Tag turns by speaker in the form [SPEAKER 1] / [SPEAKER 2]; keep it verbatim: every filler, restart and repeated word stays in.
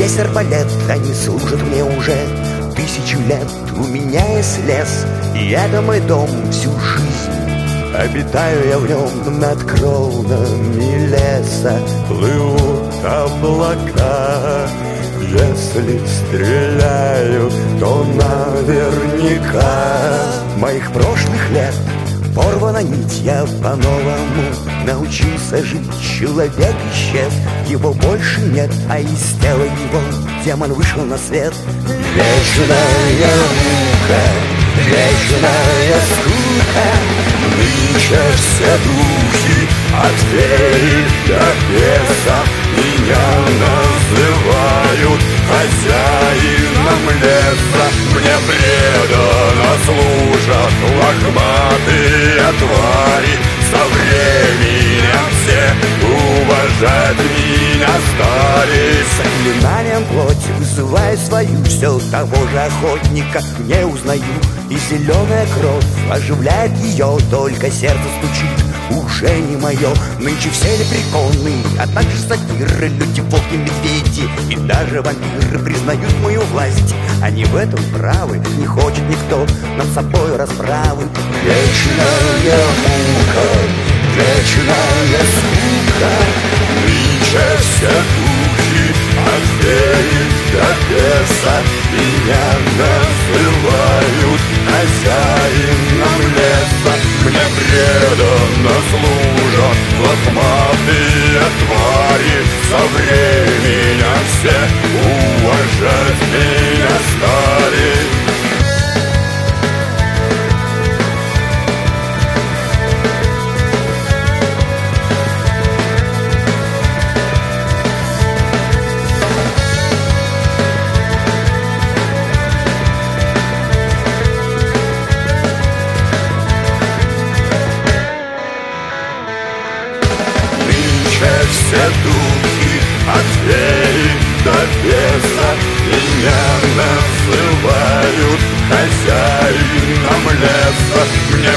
[SPEAKER 1] есть арбалет, они служат мне уже тысячу лет. У меня есть лес, и это мой дом всю жизнь. Обитаю я в нем над кронами леса. Плывут облака. Если стреляю, то наверняка. Моих прошлых лет порвана нить, я по-новому научился жить. Человек исчез, его больше нет, а из тела его демон вышел на свет. Вечная мука, вечная скука. Нынче все духи от феи до беса меня называют хозяином леса. Мне преданно служат лохматые твари. Со временем все уважать меня стали. Заклинанием плоти вызываю свою, все того же охотника не узнаю. И зеленая кровь оживляет ее, только сердце стучит, уже не мое. Нынче все лепреконы, а также сатиры, люди, волки, медведи и даже вампиры признают мою власть. Они в этом правы, не хочет никто над собой расправы. Вечная мука, вечная скука. Нынче все духи от феи до беса меня называют хозяином леса. Мне преданно служат лохматые твари. Со временем все уважать меня стали. Все духи от феи до беса меня называют хозяином леса. Мне